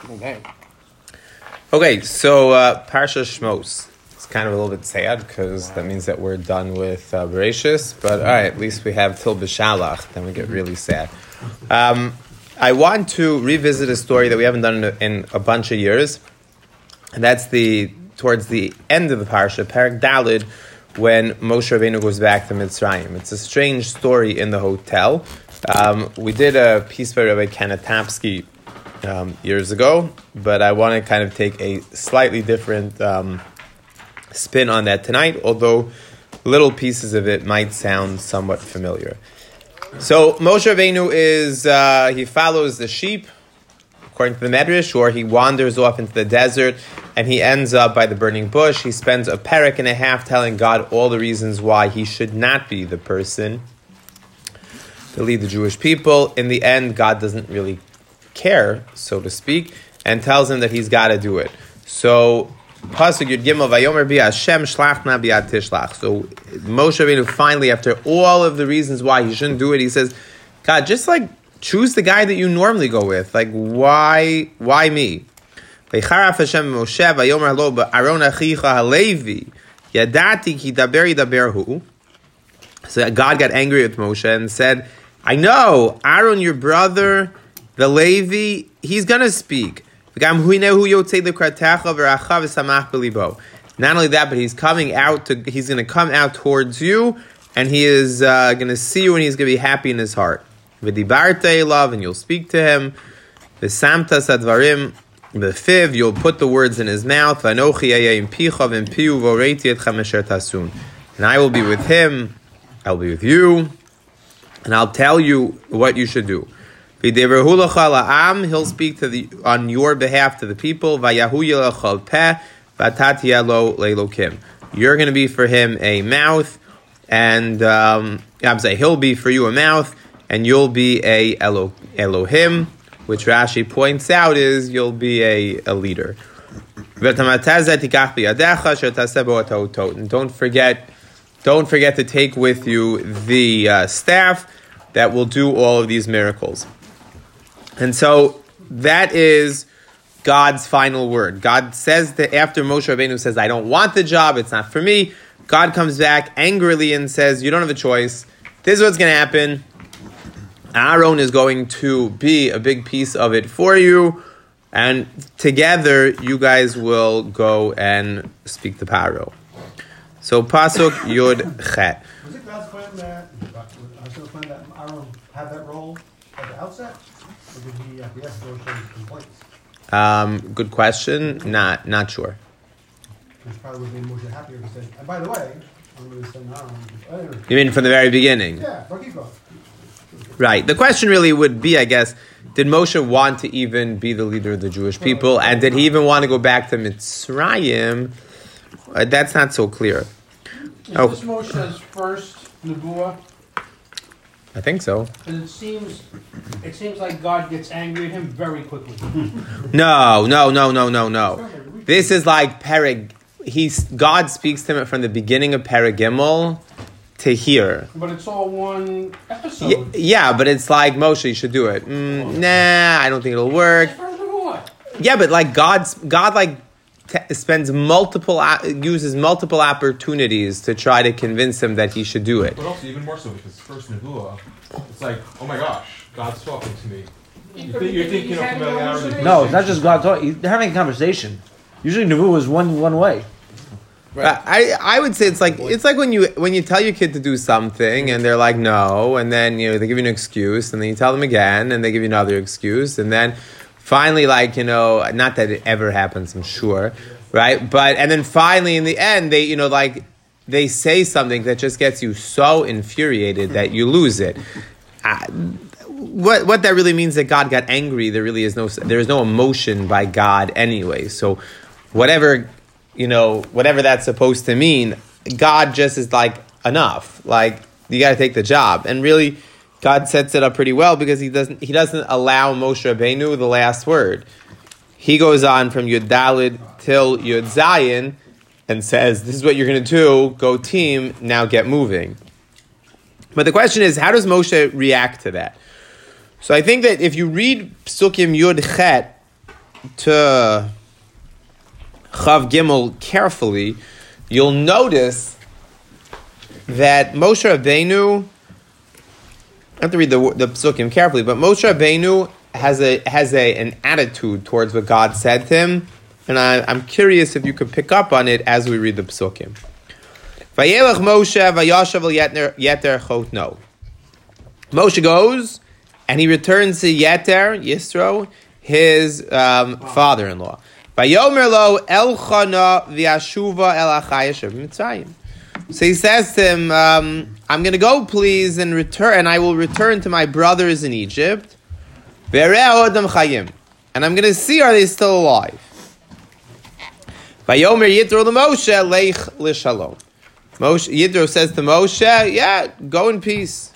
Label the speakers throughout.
Speaker 1: Okay.
Speaker 2: Okay, so Parsha Shmos. It's kind of a little bit sad because that means that we're done with Bereshis. But all right, at least we have Til B'Shalach. Then we get really sad. I want to revisit a story that we haven't done in a bunch of years, and that's towards the end of the Parsha, Perek Daled, when Moshe Rabbeinu goes back to Mitzrayim. It's a strange story in the hotel. We did a piece by Rabbi Kanatapsky years ago, but I want to kind of take a slightly different spin on that tonight, although little pieces of it might sound somewhat familiar. So Moshe Rabbeinu he follows the sheep, according to the Medrash, or he wanders off into the desert, and he ends up by the burning bush. He spends a perek and a half telling God all the reasons why he should not be the person to lead the Jewish people. In the end, God doesn't really care, so to speak, and tells him that he's got to do it. So, Pasuk Yud Gimel Vayomer Bi Hashem Shlachna Bi'ad Tishlach. So Moshe Rabbeinu finally, after all of the reasons why he shouldn't do it, he says, God, just choose the guy that you normally go with. Why me? V'charaf Hashem Moshe Vayomer Lo Aaron Achicha Halevi Yadati Ki Daber Yidaber. So God got angry with Moshe and said, I know Aaron, your brother, the Levi, he's going to speak. Not only that, but he's going to come out towards you, and he is going to see you, and he's going to be happy in his heart. And you'll speak to him. You'll put the words in his mouth. And I will be with him. I'll be with you, and I'll tell you what you should do. He'll speak on your behalf to the people. You're going to be for him a mouth, and he'll be for you a mouth, and you'll be a Elohim, which Rashi points out is you'll be a leader. And don't forget to take with you the staff that will do all of these miracles. And so that is God's final word. God says that after Moshe Rabbeinu says, I don't want the job, it's not for me, God comes back angrily and says, you don't have a choice. This is what's going to happen. Aaron is going to be a big piece of it for you, and together you guys will go and speak to Paro. So Pasuk Yud Chet.
Speaker 3: Was it God's plan that Aaron had that role at the outset? Or did he acquiesce to Moshe's complaints?
Speaker 2: Good question. Not sure.
Speaker 3: Which probably would have made Moshe happier to say, and by the way, I'm going to send Aaron.
Speaker 2: You mean from the very beginning?
Speaker 3: Yeah, Rakiko.
Speaker 2: Right. The question really would be, I guess, did Moshe want to even be the leader of the Jewish people? And did he even want to go back to Mitzrayim? That's not so clear.
Speaker 1: Is this Moshe's first nebuah?
Speaker 2: I think so.
Speaker 1: And it seems like God gets angry at him very quickly.
Speaker 2: No. This is like Perek. God speaks to him from the beginning of Perek Gimel to here.
Speaker 1: But it's all one episode.
Speaker 2: Yeah, but it's like, Moshe, you should do it. Nah, I don't think it'll work. Yeah, but God uses multiple opportunities to try to convince him that he should do it.
Speaker 4: But also, even more so, because first Nebuah, it's like, oh my gosh, God's talking to me. You're thinking of familiarity.
Speaker 5: No, it's not just God talking. They're having a conversation. Usually, Nebuah is one way.
Speaker 2: Right. I would say it's like when you tell your kid to do something and they're like no, and then they give you an excuse, and then you tell them again and they give you another excuse, and then finally not that it ever happens, I'm sure, right? But and then finally in the end they say something that just gets you so infuriated that you lose it. What that really means that God got angry, there is no emotion by God anyway. So whatever that's supposed to mean, God just is enough. You got to take the job. And really, God sets it up pretty well because he doesn't allow Moshe Rabbeinu the last word. He goes on from Yud Daled till Yud Zayin and says, this is what you're going to do. Go team, now get moving. But the question is, how does Moshe react to that? So I think that if you read Psukim Yud Chet, to Chav Gimel carefully, you'll notice that Moshe Rabbeinu, I have to read the Psukim carefully, but Moshe Rabbeinu has an attitude towards what God said to him, and I'm curious if you could pick up on it as we read the Psukim. Vayelech Moshe vayashav al Yeter Chotno. Moshe goes and he returns to Yeter, Yisro, his father-in-law. Vayomer lo Elchana v'ashuva el achai yashav Mitzrayim. So he says to him, I'm going to go, please, and return, and I will return to my brothers in Egypt. Ve'ereh odam chayim, and I'm going to see, are they still alive? Vayomer Yitro leMoshe leich l'shalom. Yitro says to Moshe, yeah, go in peace.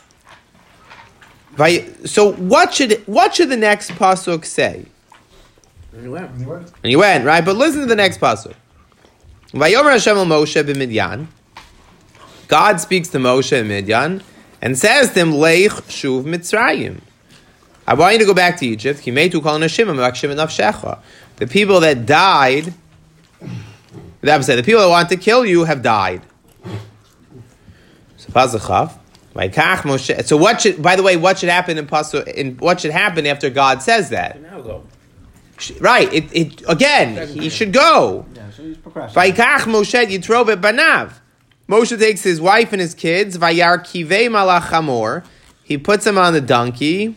Speaker 2: So what should the next pasuk say?
Speaker 1: And he went.
Speaker 2: And he went, right? But listen to the next pasuk. Vayomer Hashem el Moshe b'Midyan. God speaks to Moshe in Midyan and says to him, Leich shuv Mitzrayim. I want you to go back to Egypt. The people that died, the people that want to kill you have died. So what should, by the way, what should happen what should happen after God says that?
Speaker 1: Now go.
Speaker 2: Right. He should go.
Speaker 5: Yeah, so he's procrastinating.
Speaker 2: Moshe takes his wife and his kids. Vayar kivei malach hamor. He puts him on the donkey.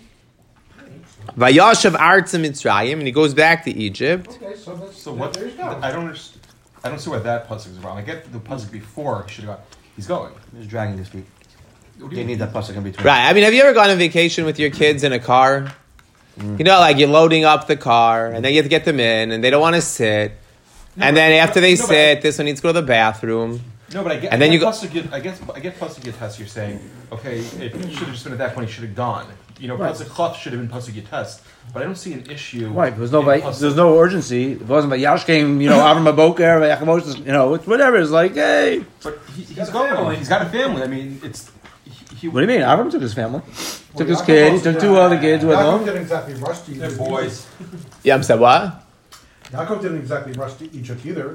Speaker 2: Vayashav artz Mitzrayim, and he goes back to Egypt.
Speaker 1: Okay, so
Speaker 4: what?
Speaker 1: there you go.
Speaker 4: I don't see why that pasuk is wrong. I get the pasuk before he should have gone. He's going.
Speaker 5: He's dragging this week.
Speaker 4: What do
Speaker 5: They
Speaker 4: you
Speaker 5: need
Speaker 4: mean?
Speaker 5: that pasuk in between.
Speaker 2: Right. I mean, have you ever gone on vacation with your kids in a car? You know, like you're loading up the car, and then you have to get them in, and they don't want to sit. And then after they sit, this one needs to go to the bathroom.
Speaker 4: No, but I get.
Speaker 2: And then
Speaker 4: I
Speaker 2: you
Speaker 4: get
Speaker 2: go-
Speaker 4: pasuk. I get pasuk Yites. You're saying, okay, it should have just been at that point. He should have gone. You know,
Speaker 5: Right.
Speaker 4: pasuk Chaf should have been pasuk Yites. But I don't see an issue.
Speaker 5: Right, there's
Speaker 4: in
Speaker 5: no urgency. If it wasn't by Yash came, Avram Aboker, it's whatever. It's like, hey.
Speaker 4: But he's going. He's got a family. I mean, it's.
Speaker 5: What do you mean? Avram took his family. Took his kid. He took two other kids with
Speaker 3: Yaakov
Speaker 5: him.
Speaker 3: didn't exactly rush to
Speaker 4: They're
Speaker 3: Egypt.
Speaker 4: boys.
Speaker 2: Yeah, I'm saying what?
Speaker 3: Yaakov didn't exactly rush to Egypt either.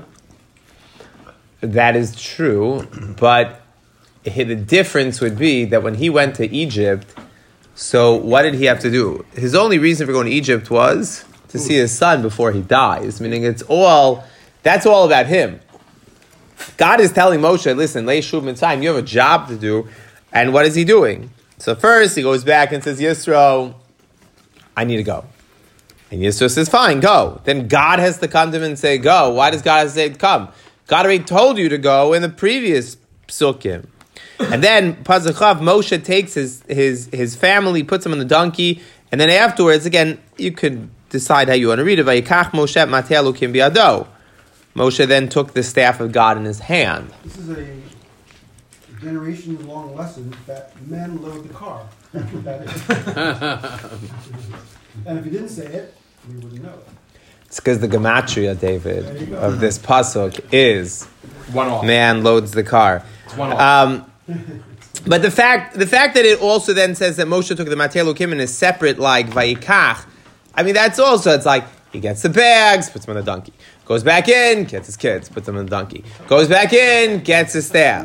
Speaker 2: That is true, but the difference would be that when he went to Egypt, so what did he have to do? His only reason for going to Egypt was to see his son before he dies, meaning that's all about him. God is telling Moshe, listen, Lei Shuv Mitzrayim, you have a job to do, and what is he doing? So first he goes back and says, Yisro, I need to go. And Yisro says, fine, go. Then God has to come to him and say, go. Why does God say, come? God already told you to go in the previous psukim. And then, Pazachav, Moshe takes his family, puts him on the donkey, and then afterwards, again, you could decide how you want to read it. Vayikach Moshe Mateh Elokim biado. Moshe then took the staff of God in his hand.
Speaker 3: This is a generation-long lesson that men load the car. That's what that is. And if you didn't say it, we wouldn't know it.
Speaker 2: It's because the gematria, David, of this pasuk is
Speaker 4: One off.
Speaker 2: man loads the car.
Speaker 4: It's one off.
Speaker 2: But the fact that it also then says that Moshe took the Mateh Elokim in a separate, like, Vayikach, I mean, that's also, it's like, he gets the bags, puts them on the donkey. Goes back in, gets his kids, puts them on the donkey. Goes back in, gets his staff.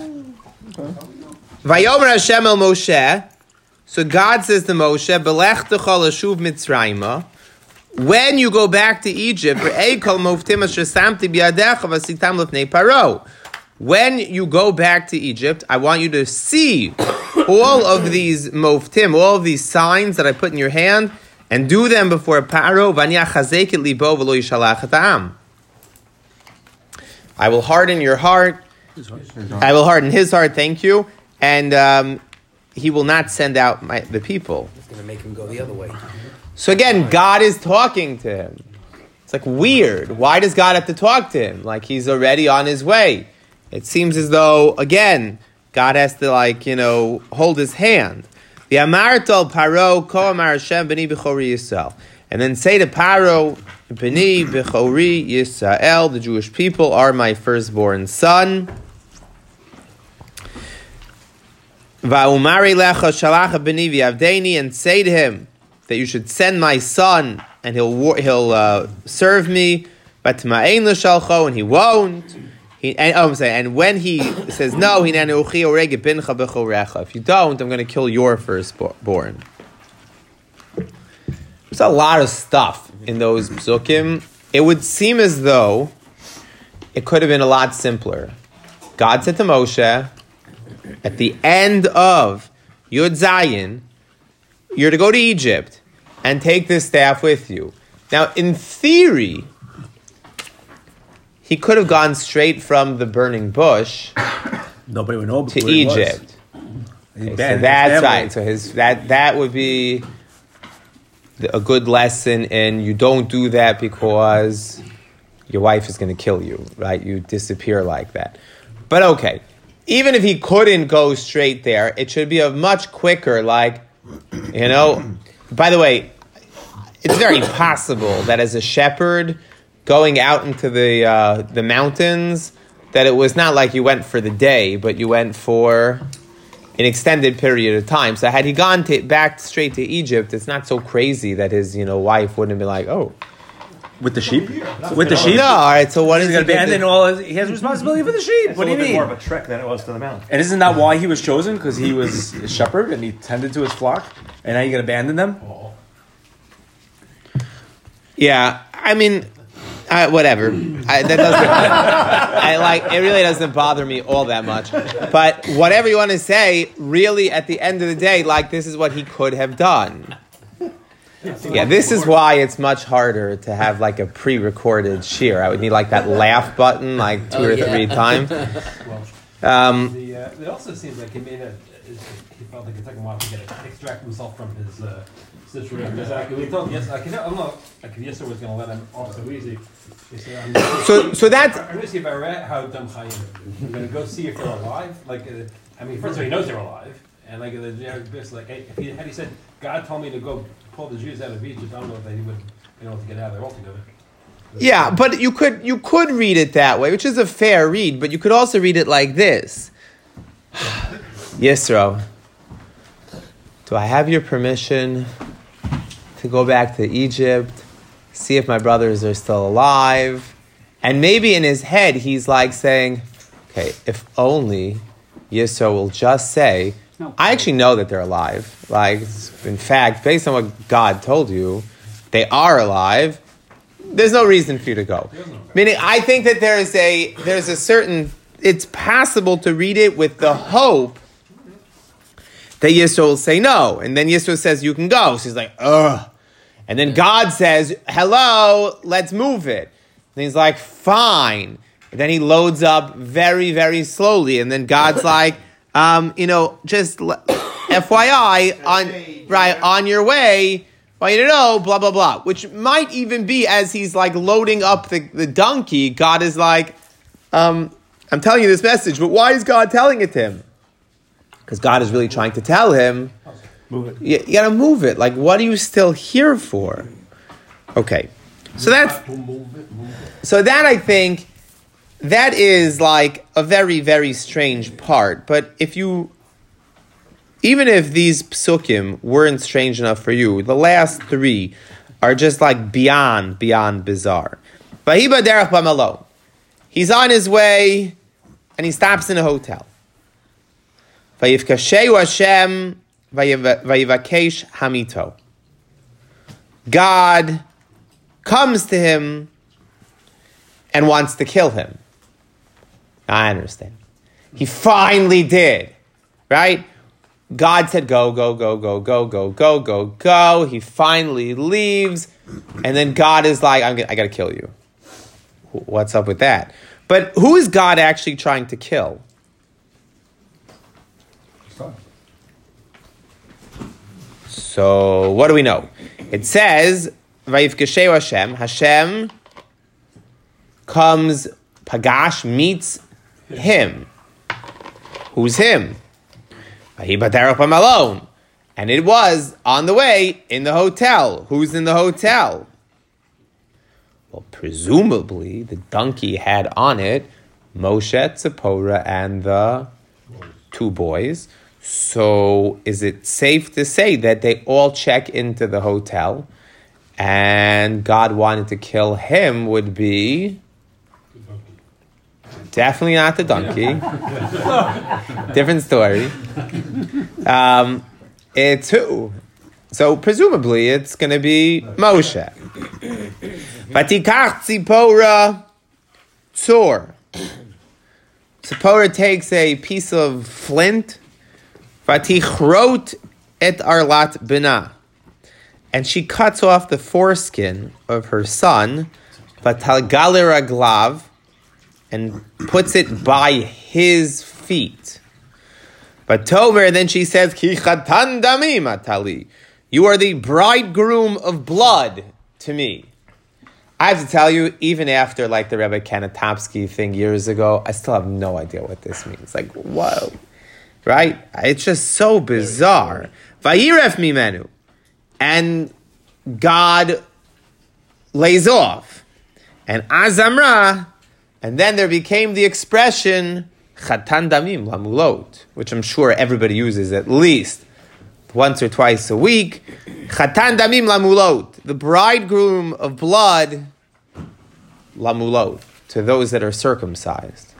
Speaker 2: Vayomer Hashem el Moshe, so God says to Moshe, Belech techol ashuv Mitzrayma, when you go back to Egypt, when you go back to Egypt, I want you to see all of these moftim, all of these signs that I put in your hand, and do them before Paro. I will harden your heart. I will harden his heart. Thank you, and he will not send out the people.
Speaker 1: It's going to make him go the other way.
Speaker 2: So again, God is talking to him. It's like weird. Why does God have to talk to him? Like he's already on his way. It seems as though, again, God has to hold his hand. The Amartal Paro Ko Amar Hashem B'ni B'chori Yisrael. And then say to Paro, B'ni B'chori Yisrael, the Jewish people are my firstborn son. Va'umari lecha shalacha b'ni v'yavdeni, and say to him that you should send my son and he'll serve me, but and he won't. And when he says no, if you don't, I'm going to kill your firstborn. There's a lot of stuff in those psukim. It would seem as though it could have been a lot simpler. God said to Moshe, at the end of Yud Zayin, you're to go to Egypt and take this staff with you. Now, in theory, he could have gone straight from the burning bush
Speaker 5: Nobody would know
Speaker 2: to Egypt. Okay, so that's right. So that would be a good lesson in you don't do that because your wife is going to kill you, right? You disappear like that. But okay, even if he couldn't go straight there, it should be a much quicker, by the way, it's very possible that as a shepherd going out into the mountains, that it was not like you went for the day, but you went for an extended period of time. So had he gone back straight to Egypt, it's not so crazy that his wife wouldn't be like, oh.
Speaker 5: With the sheep? With the sheep?
Speaker 2: No, all right, so what is he
Speaker 5: abandon he has responsibility for the sheep. What do you mean?
Speaker 6: It's a little bit more of a trek than it was to the mountain.
Speaker 5: And isn't that why he was chosen? Because he was a shepherd and he tended to his flock? And now you're going to abandon them?
Speaker 2: Yeah, I mean, whatever. That doesn't. It really doesn't bother me all that much. But whatever you want to say, really, at the end of the day, this is what he could have done. Yeah, this is why it's much harder to have a pre-recorded shear. I would need that laugh button 2 or 3 times.
Speaker 1: It also seems like he felt like it took him a while to extract himself from his situation. We told Yisro was going to let him off so easy.
Speaker 2: So that's.
Speaker 1: I'm going to see if I read how dumb Chaim. I'm going to go see if they're alive. First of all, he knows they're alive, and had he said God told me to go pull the Jews out of Egypt, I don't know if he would be able to get out of there altogether.
Speaker 2: Yeah, but you could read it that way, which is a fair read. But you could also read it like this: Yisro, do I have your permission to go back to Egypt, see if my brothers are still alive? And maybe in his head, he's saying, okay, if only Yisro will just say, I actually know that they're alive. In fact, based on what God told you, they are alive. There's no reason for you to go. Meaning, I think that there's a certain, it's possible to read it with the hope that Yisro will say no. And then Yisro says, you can go. So he's like, ugh. And then God says, hello, let's move it. And he's like, fine. And then he loads up very, very slowly. And then God's like, just FYI, on your way, want you to know, blah, blah, blah. Which might even be as he's loading up the donkey, God is like, I'm telling you this message, but why is God telling it to him? Because God is really trying to tell him,
Speaker 6: move it.
Speaker 2: You got to move it. What are you still here for? Okay. So that I think, that is a very, very strange part. But even if these psukim weren't strange enough for you, the last 3 are just beyond bizarre. Vahiba derech b'malon. He's on his way and he stops in a hotel. Vayivkasheu Hashem vayivakesh hamito. God comes to him and wants to kill him. I understand. He finally did, right? God said, go, go, go, go, go, go, go, go, go. He finally leaves. And then God is like, I got to kill you. What's up with that? But who is God actually trying to kill? So what do we know? It says, Vayivkasheu Hashem. Hashem comes, Pagash meets him. Who's him? Alone. And it was on the way in the hotel. Who's in the hotel? Well, presumably the donkey had on it Moshe, Tzipporah, and the 2 boys. So is it safe to say that they all check into the hotel and God wanted to kill him would be definitely not the donkey. Different story. It's who? So presumably it's going to be Moshe. Vatikach Tzipora Tzor. Tzipora takes a piece of flint. Vatichrot et arlat bina. And she cuts off the foreskin of her son. Vatalgale raglav. And puts it by his feet. But Tomer, then she says, Ki chatan damim atali. You are the bridegroom of blood to me. I have to tell you, even after like the Rebbe Kanatopsky thing years ago, I still have no idea what this means. Like, whoa. Right? It's just so bizarre. Vayiref mimenu. And God lays off. And Azamra, and then there became the expression Chatan damim lamulot, which I'm sure everybody uses at least once or twice a week. Chatan damim lamulot, the bridegroom of blood, lamulot, to those that are circumcised.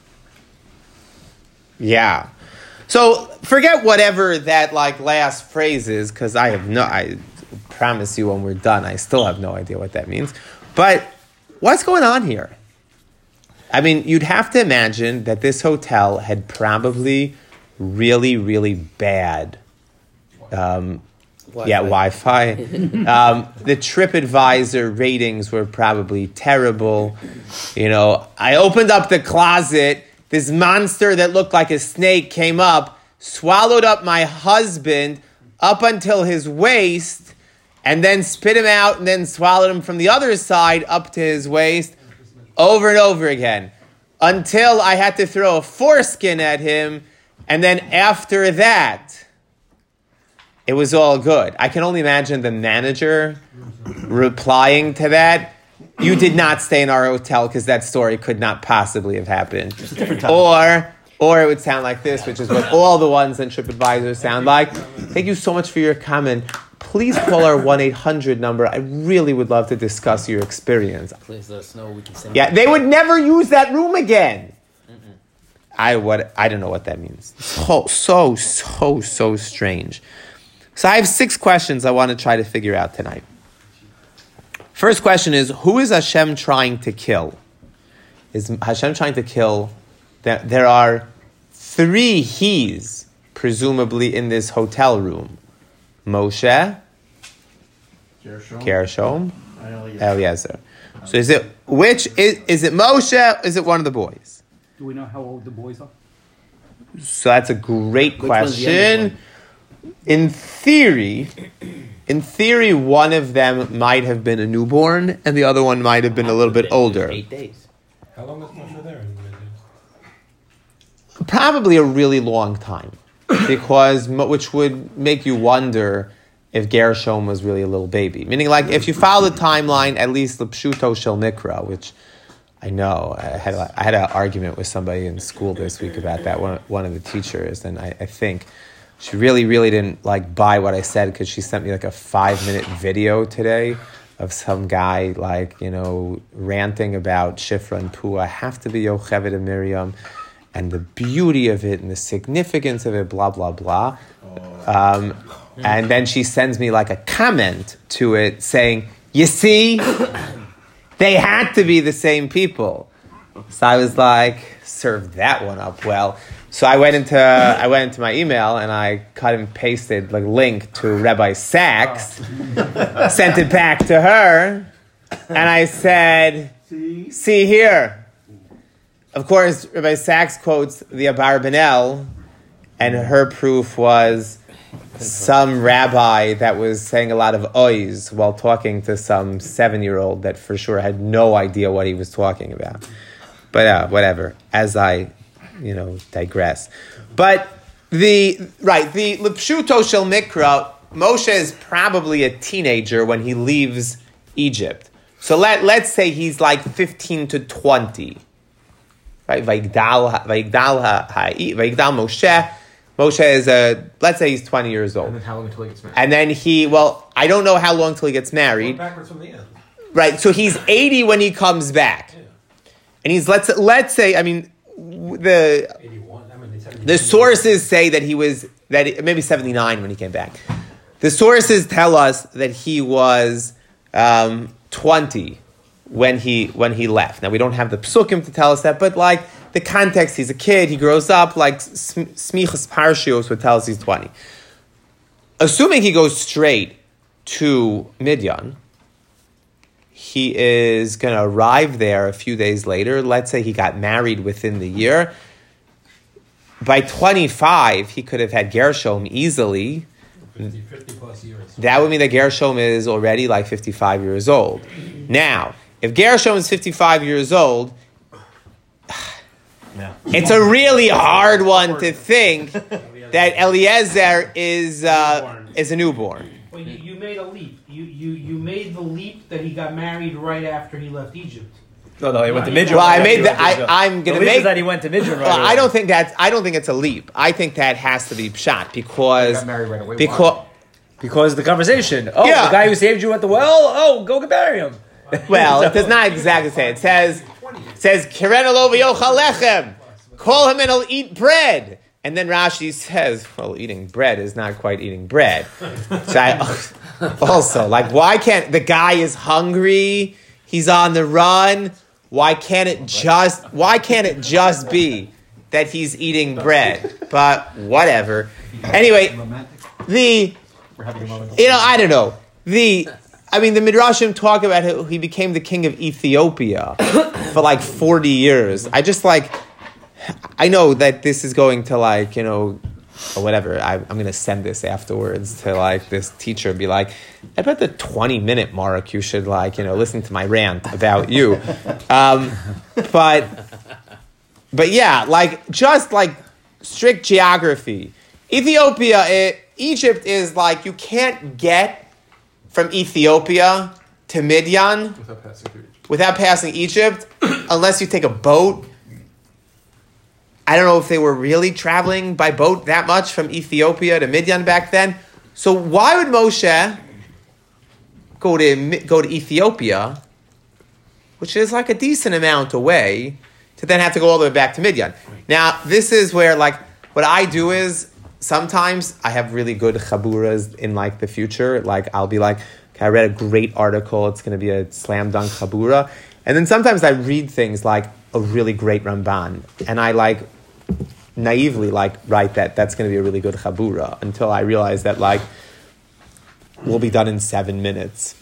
Speaker 2: Yeah. So forget whatever that like last phrase is, because I promise you when we're done, I still have no idea what that means. But what's going on here? I mean, you'd have to imagine that this hotel had probably really, really bad Wi-Fi. The TripAdvisor ratings were probably terrible. You know, I opened up the closet. This monster that looked like a snake came up, swallowed up my husband up until his waist, and then spit him out and then swallowed him from the other side up to his waist. Over and over again, until I had to throw a foreskin at him, and then after that, it was all good. I can only imagine the manager replying to that, you did not stay in our hotel because that story could not possibly have happened.
Speaker 6: It's a different time.
Speaker 2: Or it would sound like this, which is what all the ones in TripAdvisor sound like. Thank you so much for your comment. Please call our 1-800 number. I really would love to discuss your experience.
Speaker 7: Please let us know. We can send.
Speaker 2: Yeah, they would never use that room again. I don't know what that means. So strange. So I have 6 questions I want to try to figure out tonight. First question is, who is Hashem trying to kill? Is Hashem trying to kill? There are 3 he's, presumably, in this hotel room. Moshe, Gershom, Eliezer. So is it Moshe? Is it one of the boys?
Speaker 5: Do we know how old the boys are?
Speaker 2: So that's a great question. In theory, one of them might have been a newborn, and the other one might have been a little bit older.
Speaker 7: 8 days.
Speaker 1: How long was Moshe there?
Speaker 2: Probably a really long time. Because, which would make you wonder if Gershom was really a little baby. Meaning, like, if you follow the timeline, at least the Pshuto Shel Mikra, which I know, I had an argument with somebody in school this week about that, one of the teachers, and I think she really, really didn't, like, buy what I said, because she sent me, like, a 5-minute video today of some guy, like, you know, ranting about Shifra and Puah have to be Yocheved and Miriam, and the beauty of it and the significance of it, blah, blah, blah. And then she sends me like a comment to it saying, you see, they had to be the same people. So I was like, serve that one up well. So I went into my email and I cut and pasted like link to Rabbi Sachs, sent it back to her, and I said, see here. Of course, Rabbi Sachs quotes the Abarbanel, and her proof was some rabbi that was saying a lot of ois while talking to some 7-year-old that for sure had no idea what he was talking about. But whatever, as I, digress. But the L'Pshuto Shel Mikra, Moshe is probably a teenager when he leaves Egypt. So let's say he's like 15 to 20. Right? Vayigdal Moshe Moshe is let's say he's 20 years old.
Speaker 4: And then how long until he gets married?
Speaker 2: And then I don't know how long till he gets married.
Speaker 1: Backwards from the end.
Speaker 2: Right, so he's 80 when he comes back.
Speaker 1: Yeah.
Speaker 2: And he's, let's say, I mean,
Speaker 1: 81.
Speaker 2: the sources say that maybe 79 when he came back. The sources tell us that he was 20 when he left. Now we don't have the psukim to tell us that, but like the context, he's a kid, he grows up, like Smichas Parshios would tell us he's 20. Assuming he goes straight to Midian, he is going to arrive there a few days later. Let's say he got married within the year. By 25, he could have had Gershom easily.
Speaker 1: 50 plus years.
Speaker 2: That would mean that Gershom is already like 55 years old. Now, if Gershom is 55 years old, it's a really hard one to think that Eliezer is a newborn.
Speaker 7: Well, you made a leap. You made the leap that he got married right after he left Egypt.
Speaker 5: No, he went to Midian.
Speaker 2: Well, I made that. I'm going to make
Speaker 5: that he went to Midian. Right away.
Speaker 2: I don't think it's a leap. I think that has to be pshat because
Speaker 4: He got married right away.
Speaker 2: because
Speaker 5: of the conversation. Oh,
Speaker 2: Yeah.
Speaker 5: the guy who saved you at the well. Oh, go marry him.
Speaker 2: well, it does not exactly say. It says Keren alo v'yochal lechem. Call him and he'll eat bread. And then Rashi says, well, eating bread is not quite eating bread. Also, like, why can't the guy is hungry? He's on the run. Why can't it just be that he's eating bread? But whatever. Anyway, I don't know. The Midrashim talk about how he became the king of Ethiopia for like 40 years. I know that this is going to or whatever. I'm going to send this afterwards to like this teacher and be like, I bet the 20-minute mark you should listen to my rant about you. But yeah, just strict geography. Egypt is you can't get from Ethiopia to Midian without passing Egypt unless you take a boat. I don't know if they were really traveling by boat that much from Ethiopia to Midian back then. So why would Moshe go to Ethiopia, which is like a decent amount away, to then have to go all the way back to Midian? Now, this is where what I do is sometimes I have really good chaburas in the future. I'll be okay, I read a great article. It's going to be a slam dunk chabura. And then sometimes I read things like a really great Ramban. And I naively write that that's going to be a really good chabura until I realize that we'll be done in 7 minutes.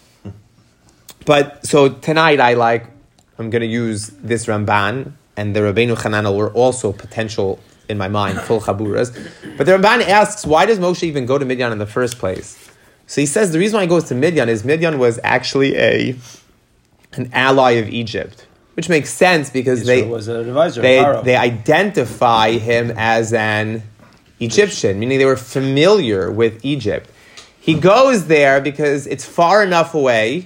Speaker 2: But so tonight I'm going to use this Ramban, and the Rabbeinu Hananel were also potential in my mind, full chaburas. But the Ramban asks, why does Moshe even go to Midian in the first place? So he says the reason why he goes to Midian is Midian was actually an ally of Egypt, which makes sense because
Speaker 5: Israel was an advisor.
Speaker 2: They identify him as an Egyptian, meaning they were familiar with Egypt. He goes there because it's far enough away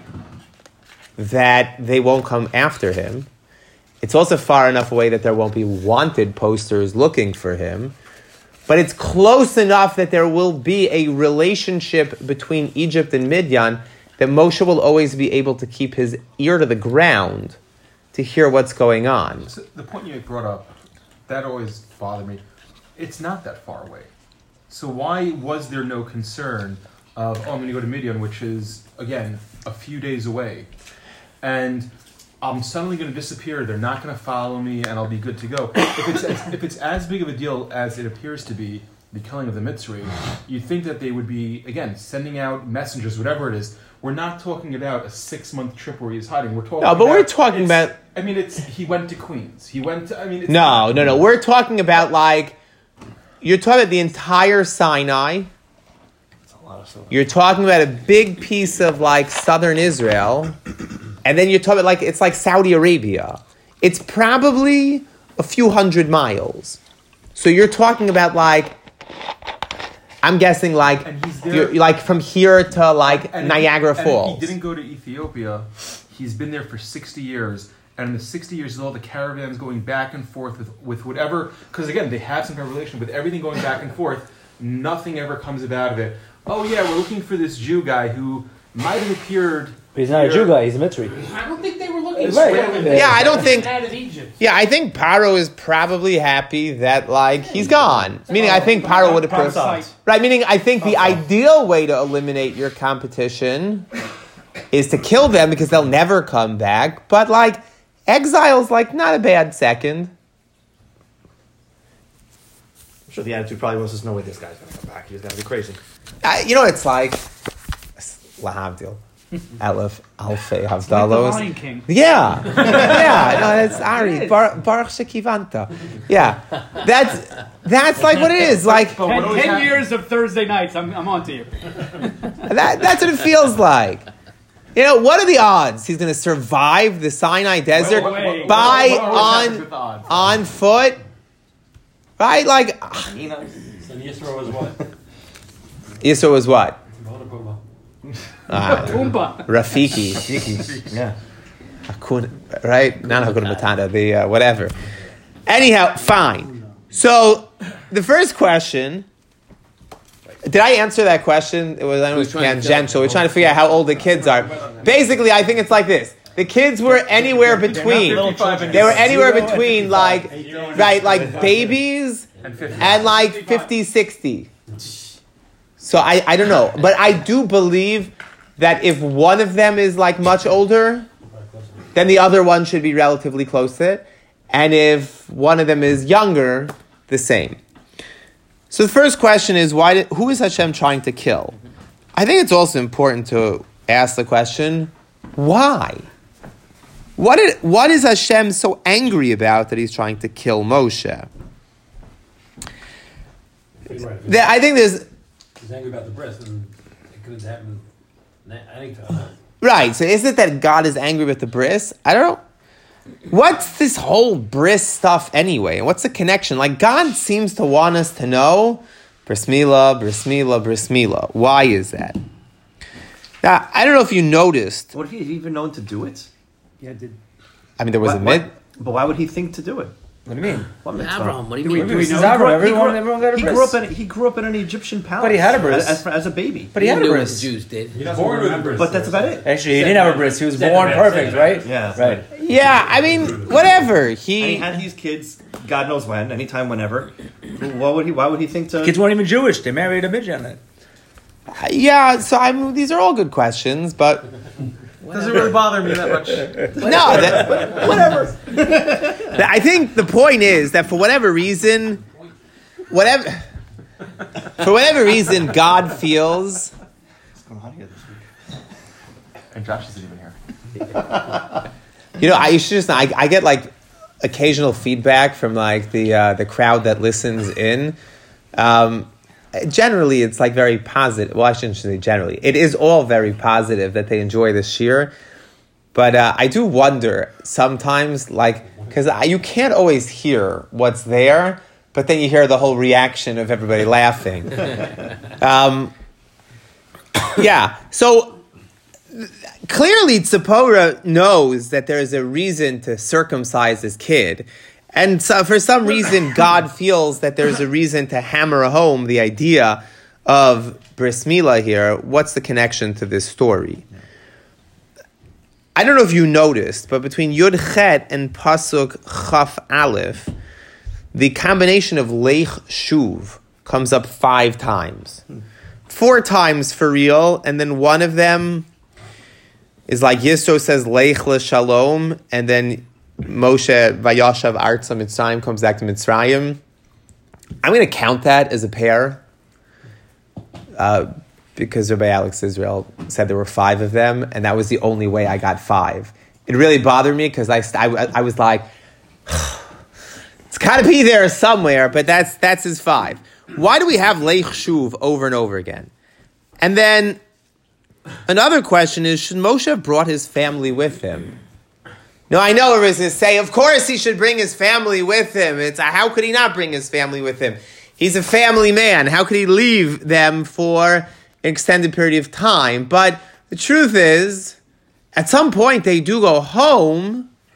Speaker 2: that they won't come after him. It's also far enough away that there won't be wanted posters looking for him. But it's close enough that there will be a relationship between Egypt and Midian that Moshe will always be able to keep his ear to the ground to hear what's going on.
Speaker 4: So the point you brought up, that always bothered me. It's not that far away. So why was there no concern of, I'm going to go to Midian, which is, again, a few days away, and I'm suddenly going to disappear, they're not going to follow me, and I'll be good to go. If it's as big of a deal as it appears to be, the killing of the Mitzri, you'd think that they would be, again, sending out messengers, whatever it is. We're not talking about a 6-month trip where he's hiding. We're talking
Speaker 2: we're talking about...
Speaker 4: I mean, he went to Queens. He went to...
Speaker 2: No. We're talking about, you're talking about the entire Sinai. You're talking about a big piece of, southern Israel. And then you're talking about, it's like Saudi Arabia. It's probably a few hundred miles. So you're talking about, I'm guessing,
Speaker 4: and he's there,
Speaker 2: from here to, Niagara Falls.
Speaker 4: And if he didn't go to Ethiopia, he's been there for 60 years, and in the 60 years old, the caravan's going back and forth with whatever, because again, they have some kind of relation with everything going back and forth. Nothing ever comes about of it. Oh yeah, we're looking for this Jew guy who might have appeared.
Speaker 6: But he's not a Jew guy, he's a Mitzri.
Speaker 7: I don't think they were looking
Speaker 6: Right.
Speaker 7: for him.
Speaker 2: Yeah, I don't think.
Speaker 7: Out of Egypt.
Speaker 2: Yeah, I think Paro is probably happy that like he's gone. Meaning, I think Paro would have preferred. Right. Meaning, I think the ideal way to eliminate your competition is to kill them because they'll never come back. But like exile's like not a bad second.
Speaker 6: I'm sure the attitude probably was, there's no way this guy's going to come back. He's going to be crazy.
Speaker 2: You know what it's like? Lahavdil. Aleph, Alfei,
Speaker 8: The
Speaker 2: Havdalos.
Speaker 8: Lion King.
Speaker 2: Yeah. Yeah. No, it's Ari. Baruch Shekivanta. Yeah. That's like what it is. Like,
Speaker 4: But what always
Speaker 8: 10
Speaker 4: happens-
Speaker 8: years of Thursday nights, I'm on to you.
Speaker 2: that's what it feels like. You know, what are the odds he's going to survive the Sinai Desert
Speaker 4: What always happens with the odds?
Speaker 2: on foot? Right? Like,
Speaker 1: So Yisro was what?
Speaker 2: Yisro was what?
Speaker 1: Bonapuma.
Speaker 8: Pumbaa.
Speaker 2: Rafiki.
Speaker 6: Yeah.
Speaker 2: Hakuna, right? Not Hakuna Matata, the whatever. Anyhow, fine. So, the first question, did I answer that question? It was tangential. We're trying to figure out how old the kids are. Basically, I think it's like this. The kids were anywhere between. They were anywhere between, like, right, like babies and like 50, 60. So I don't know. But I do believe that if one of them is like much older, then the other one should be relatively close to it. And if one of them is younger, the same. So the first question is, who is Hashem trying to kill? I think it's also important to ask the question, why? What is Hashem so angry about that he's trying to kill Moshe? I think there's...
Speaker 1: He's angry about the breast, and it could have happened anytime.
Speaker 2: Right, so is it that God is angry with the bris? I don't know. What's this whole bris stuff anyway? What's the connection? Like, God seems to want us to know bris milah, bris milah, bris milah. Why is that? Now, I don't know if you noticed.
Speaker 6: What if he's even known to do it?
Speaker 8: Yeah,
Speaker 2: I mean, there was a mid.
Speaker 6: But why would he think to do it?
Speaker 5: What do you mean?
Speaker 6: What mitzvah?
Speaker 9: Abraham, what do you mean?
Speaker 5: This is Abraham. Everyone got a
Speaker 6: He
Speaker 5: bris.
Speaker 6: grew up in an Egyptian palace.
Speaker 5: But he had a bris.
Speaker 6: as a baby.
Speaker 5: But he had a
Speaker 9: knew what the
Speaker 5: bris.
Speaker 9: Jews did.
Speaker 1: He doesn't remember.
Speaker 6: But that's about it.
Speaker 5: Actually, he didn't have a bris. He was born perfect, right?
Speaker 6: Yeah.
Speaker 5: Right.
Speaker 2: Yeah, I mean, whatever.
Speaker 6: And he had these kids, God knows when, anytime, whenever. Why would he think to?
Speaker 5: Kids weren't even Jewish. They married a Midianite.
Speaker 2: Yeah, so I mean, these are all good questions, but
Speaker 4: Doesn't really bother me that much.
Speaker 2: no, whatever. I think the point is that for whatever reason, God feels.
Speaker 4: And Josh isn't even here.
Speaker 2: You know, I get like occasional feedback from like the crowd that listens in. Generally, it's like very positive. Well, I shouldn't say generally. It is all very positive that they enjoy this shir. But I do wonder sometimes, like, because you can't always hear what's there, but then you hear the whole reaction of everybody laughing. Yeah, so clearly Tzipporah knows that there is a reason to circumcise this kid. And so for some reason, God feels that there's a reason to hammer home the idea of bris milah here. What's the connection to this story? I don't know if you noticed, but between Yud Chet and Pasuk Chaf Aleph, the combination of Leich Shuv comes up 5 times. 4 times for real, and then one of them is like Yisro says Leich LeShalom, and then Moshe Vayashav Artza Mitzrayim comes back to Mitzrayim. I'm going to count that as a pair because Rabbi Alex Israel said there were 5 of them, and that was the only way I got 5. It really bothered me because I was like, it's got to be there somewhere, but that's his 5. Why do we have Leich Shuv over and over again? And then another question is, should Moshe have brought his family with him? No, I know everyone's going to say, of course he should bring his family with him. How could he not bring his family with him? He's a family man. How could he leave them for an extended period of time? But the truth is, at some point they do go home,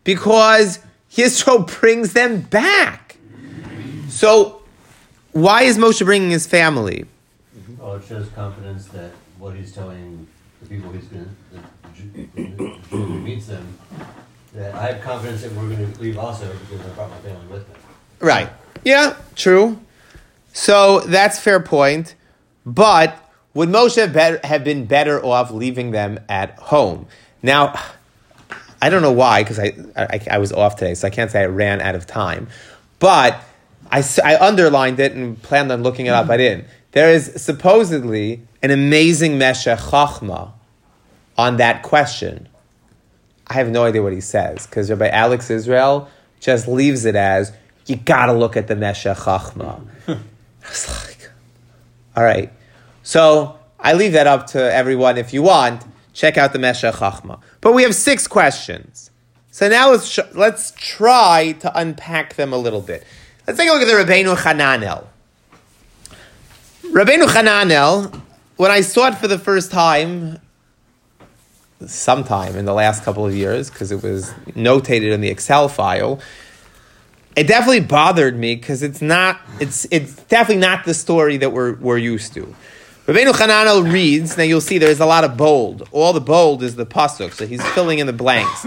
Speaker 2: because Yisro brings them back. So why is Moshe bringing his family?
Speaker 9: Well, it shows confidence that what he's telling the people he's going to, the Jew who meets them, that I have confidence that we're going to leave also because I brought my family with me.
Speaker 2: Right. Yeah, true. So that's fair point. But would Moshe have been better off leaving them at home? Now, I don't know why, because I was off today, so I can't say I ran out of time. But I underlined it and planned on looking it up. I didn't. There is supposedly an amazing Meshech Chachma on that question. I have no idea what he says, because Rabbi Alex Israel just leaves it as, you gotta look at the Meshech Chachma. I was like, all right. So I leave that up to everyone. If you want, check out the Meshech Chachma. But we have 6 questions. So now let's try to unpack them a little bit. Let's take a look at the Rabbeinu Hananel. Rabbeinu Hananel, when I saw it for the first time, sometime in the last couple of years, because it was notated in the Excel file, it definitely bothered me because it's definitely not the story that we're used to. Rabbeinu Hananel reads, now you'll see there's a lot of bold. All the bold is the pasuk, so he's filling in the blanks.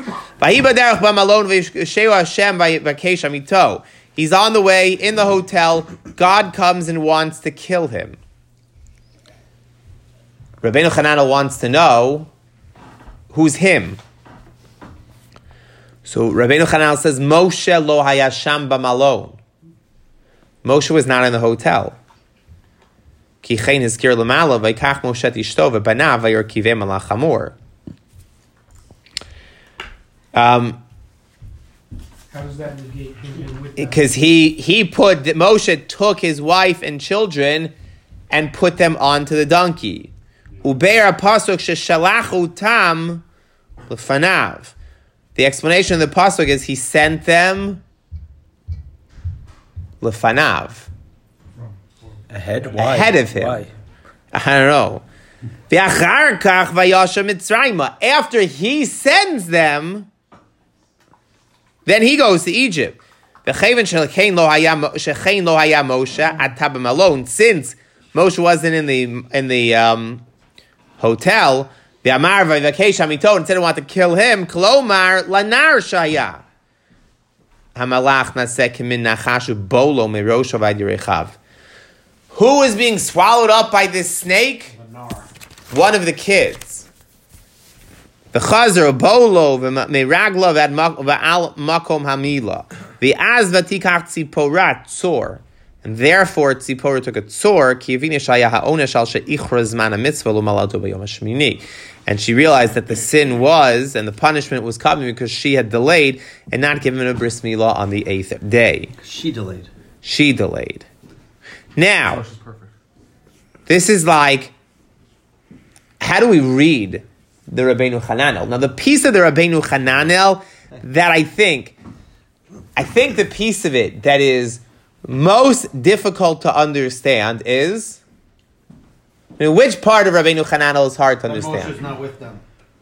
Speaker 2: He's on the way in the hotel. God comes and wants to kill him. Rabbeinu Hananel wants to know who's him. So Rabbeinu Hananel says, Moshe lo hayasham b'malon. Moshe was not in the hotel. Ki chein hizkir l'mala v'ikach Moshe tishto v'banav v'yorkivem ala chamor.
Speaker 7: How does that negate him being with them?
Speaker 2: Because Moshe took his wife and children and put them onto the donkey. Ubeir pasuk sheshalachu tam l'fanav. The explanation of the pasuk is he sent them l'fanav.
Speaker 5: Ahead? Why?
Speaker 2: Ahead of him.
Speaker 5: Why?
Speaker 2: I don't know. After he sends them, then he goes to Egypt. Since Moshe wasn't in the hotel, instead of want to kill him, Klomar lanar shaya. Hamalach nasek min nachashu bolo merosho v'adirechav. Who is being swallowed up by this snake? One of the kids. The chazer bolo v'meragla v'al makom hamila v'az v'tikach tziporat tzor. And therefore, Tzipora took a tzor, and she realized that the sin was, and the punishment was coming because she had delayed and not given a bris milah on the 8th day.
Speaker 6: She delayed.
Speaker 2: Now, this is like, how do we read the Rabbeinu Hananel? Now, the piece of the Rabbeinu Hananel that I think the piece of it that is most difficult to understand is, which part of Rabbeinu Hananel is hard to understand?
Speaker 3: Moshe's not with them.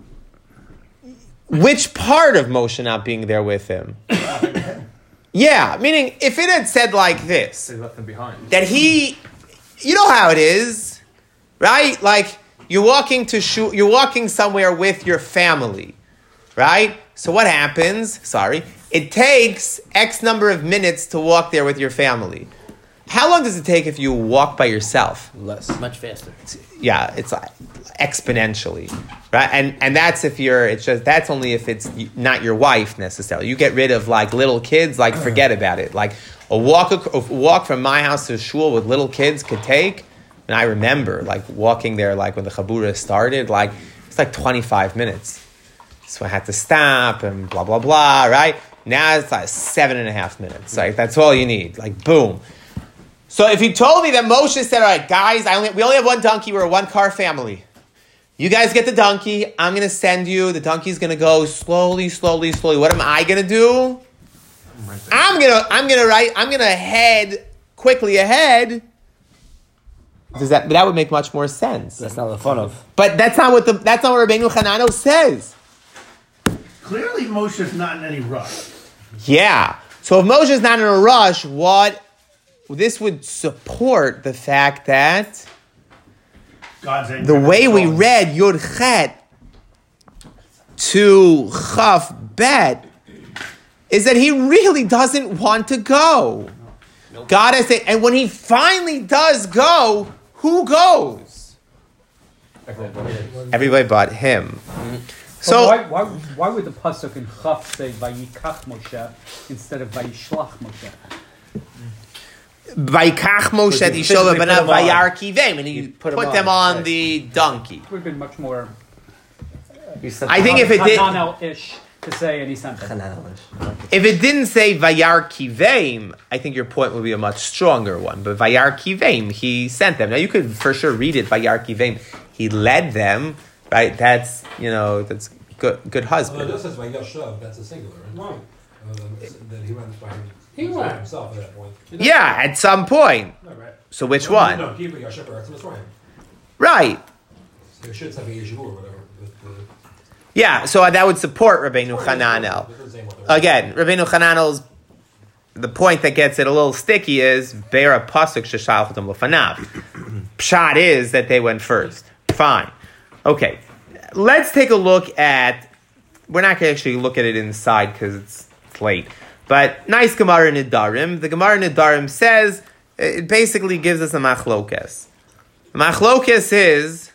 Speaker 2: Which part of Moshe not being there with him? Yeah, meaning if it had said like this,
Speaker 4: They left them behind.
Speaker 2: that you know how it is, right? Like you're walking somewhere with your family, right? So what happens? It takes X number of minutes to walk there with your family. How long does it take if you walk by yourself?
Speaker 5: Less.
Speaker 8: Much faster.
Speaker 2: Yeah, it's like exponentially, right? And that's that's only if it's not your wife necessarily. You get rid of like little kids, like forget about it. Like a walk from my house to shul with little kids could take. And I remember like walking there, like when the chabura started, like it's like 25 minutes. So I had to stop and blah blah blah, right? Now it's like 7.5 minutes. Like that's all you need. Like boom. So if you told me that Moshe said, all right, guys, we only have one donkey, we're a one-car family. You guys get the donkey, I'm going to send you, the donkey's going to go slowly. What am I going to do? I'm going to head quickly ahead. That would make much more sense.
Speaker 5: That's not the fun of.
Speaker 2: But that's not what Rabbeinu Hananel says.
Speaker 10: clearly Moshe's not in any rush.
Speaker 2: Yeah. So if Moshe's not in a rush, this would support the fact that the way we read Yud Chet to Chaf Bet is that he really doesn't want to go. God has said, and when he finally does go, who goes? Everybody but him. So
Speaker 8: why would the pasuk in Chaf say Vayikach Moshe instead of Vayishlach Moshe?
Speaker 2: Vayikach Moshe Yishol B'nav Vayar Kivim, and he put them on the donkey.
Speaker 8: It would have been much more.
Speaker 2: I think if it did,
Speaker 8: Chananel-ish to say, and he sent it.
Speaker 2: if it didn't say Vayar Kivim, I think your point would be a much stronger one. But Vayar Kivim, he sent them. Now you could for sure read it Vayar Kivim. He led them, right? That's that's good husband.
Speaker 1: Well, it says Vayashav. That's a singular, right? That he went by himself at that point.
Speaker 2: Yeah, at some point.
Speaker 1: No, right.
Speaker 2: So which one?
Speaker 1: No, Hebrew Yashav or Mitzrayim.
Speaker 2: Right.
Speaker 1: So it should have a Yeshu or whatever.
Speaker 2: Yeah, so that would support Rabbeinu Chananel. Again, Rabbeinu Chananel's the point that gets it a little sticky is Be'er pasuk sheshalchatam l'fanav. Pshat is that they went first. Fine. Okay. Let's take a look at. We're not going to actually look at it inside because it's late. But nice Gemara Nidarim. The Gemara Nidarim says it basically gives us a machlokes. Machlokes is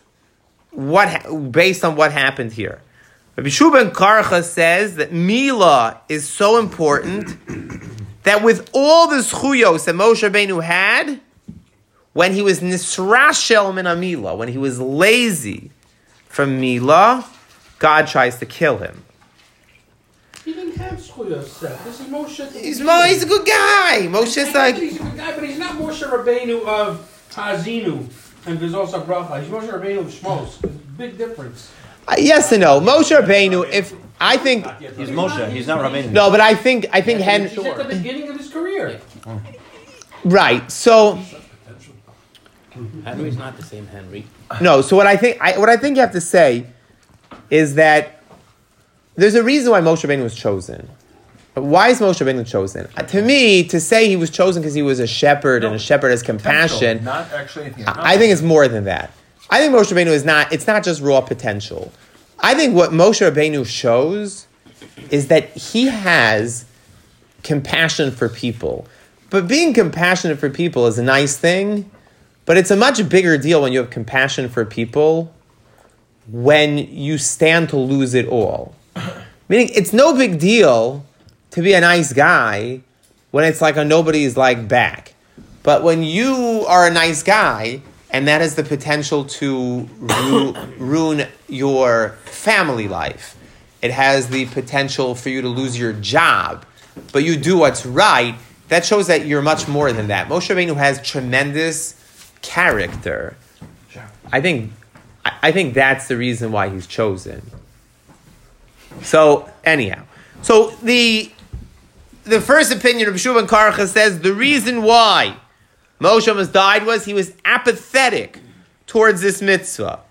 Speaker 2: based on what happened here. Rabbi Shuban Karcha says that Mila is so important that with all the zchuyos that Moshe Rabbeinu had, when he was nisrashel min Mila, when he was lazy from Mila, God tries to kill him.
Speaker 7: He didn't have zchuyos. This is Moshe.
Speaker 2: He's a good guy. Moshe's like
Speaker 7: he's a good guy, but he's not Moshe Rabbeinu of Hazinu and Vizos Bracha. He's Moshe Rabbeinu of Shmos. Big difference.
Speaker 2: Yes and no. Moshe Rabbeinu, he's
Speaker 6: Moshe. He's not Rabbeinu.
Speaker 2: No, but I think Henry.
Speaker 7: He's at the beginning of his career.
Speaker 2: Right. So
Speaker 5: Henry's not the same Henry.
Speaker 2: no. So what I think you have to say is that there's a reason why Moshe Rabbeinu was chosen. But why is Moshe Rabbeinu chosen? To me, to say he was chosen because he was a shepherd and a shepherd has compassion,
Speaker 4: not actually anything.
Speaker 2: I think it's more than that. I think Moshe Rabbeinu it's not just raw potential. I think what Moshe Rabbeinu shows is that he has compassion for people. But being compassionate for people is a nice thing, but it's a much bigger deal when you have compassion for people when you stand to lose it all. Meaning, it's no big deal to be a nice guy when it's like a nobody's like back. But when you are a nice guy, and that has the potential to ruin your family life. It has the potential for you to lose your job. But you do what's right. That shows that you're much more than that. Moshe Rabbeinu has tremendous character. I think that's the reason why he's chosen. So, anyhow. So, the first opinion of Shuban Karcha says the reason why Moshe almost died was he was apathetic towards this mitzvah.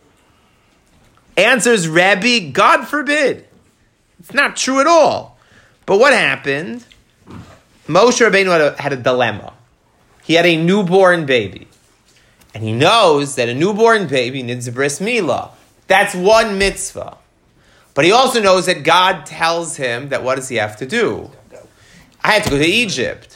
Speaker 2: Answers Rabbi, God forbid. It's not true at all. But what happened? Moshe Rabbeinu had a dilemma. He had a newborn baby. And he knows that a newborn baby needs a bris milah. That's one mitzvah. But he also knows that God tells him that what does he have to do? I have to go to Egypt.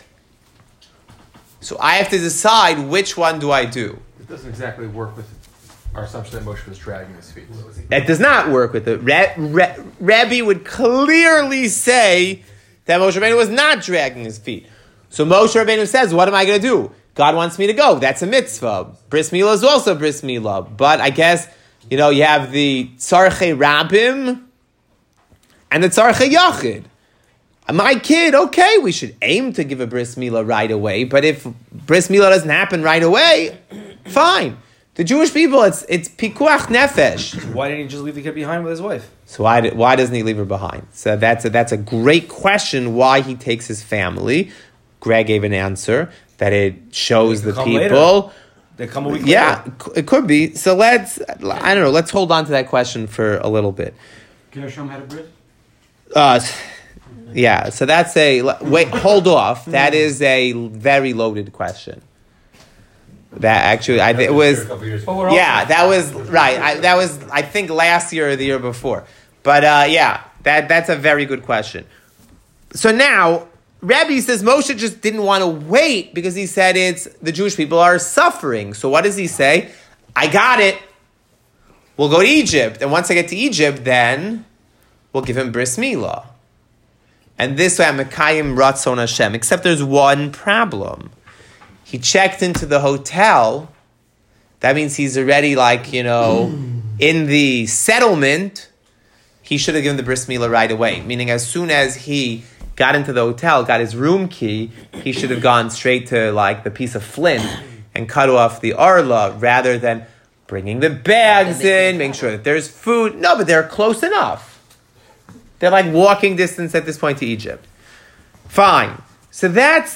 Speaker 2: So I have to decide which one do I do.
Speaker 4: It doesn't exactly work with our assumption that Moshe was dragging his feet.
Speaker 2: That does not work with it. Rabbi would clearly say that Moshe Rabbeinu was not dragging his feet. So Moshe Rabbeinu says, what am I going to do? God wants me to go. That's a mitzvah. Bris milah is also bris milah. But I guess, you have the tzarchei rabim and the tzarchei yachid. My kid, okay, we should aim to give a bris milah right away. But if bris milah doesn't happen right away, fine. The Jewish people, it's pikuach nefesh.
Speaker 5: Why didn't he just leave the kid behind with his wife?
Speaker 2: So why doesn't he leave her behind? So that's a great question. Why he takes his family? Greg gave an answer that it shows the people.
Speaker 5: Later. They come a week later.
Speaker 2: Yeah, it could be. So let's hold on to that question for a little bit.
Speaker 7: Gershom had a bris?
Speaker 2: Yeah, so that's wait, hold off. That is a very loaded question. That actually, it was, yeah, that was, right, that was, I think, last year or the year before. But, yeah, that's a very good question. So now, Rabbi says Moshe just didn't want to wait because he said the Jewish people are suffering. So what does he say? I got it. We'll go to Egypt. And once I get to Egypt, then we'll give him bris milah. And this way, I'm Mekayim Ratzon Hashem. Except there's one problem. He checked into the hotel. That means he's already in the settlement. He should have given the bris milah right away. Meaning as soon as he got into the hotel, got his room key, he should have gone straight to the piece of flint and cut off the arla rather than bringing the bags in, making sure that there's food. No, but they're close enough. They're walking distance at this point to Egypt. Fine. So that's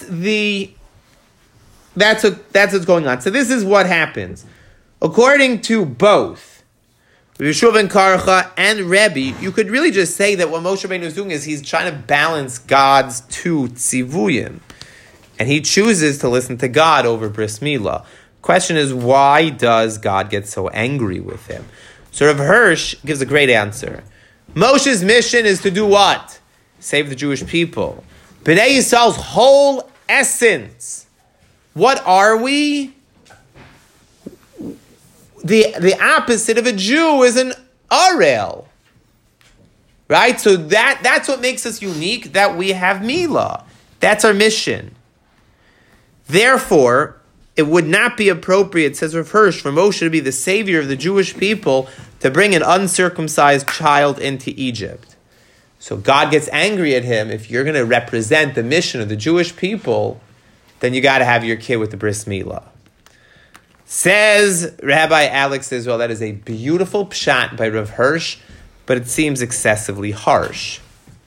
Speaker 2: what's going on. So this is what happens. According to both Yeshua ben Karcha and Rebbe, you could really just say that what Moshe Rabbeinu is doing is he's trying to balance God's two tzivuyim. And he chooses to listen to God over bris milah. Question is, why does God get so angry with him? So Rav Hirsch gives a great answer. Moshe's mission is to do what? Save the Jewish people. Bnei Yisrael's whole essence. What are we? The opposite of a Jew is an Arel. Right? So that's what makes us unique, that we have milah. That's our mission. Therefore, it would not be appropriate, says Rav Hirsch, for Moshe to be the savior of the Jewish people to bring an uncircumcised child into Egypt. So God gets angry at him. If you're going to represent the mission of the Jewish people, then you got to have your kid with the bris milah. Says Rabbi Alex Israel, that is a beautiful pshat by Rav Hirsch, but it seems excessively harsh.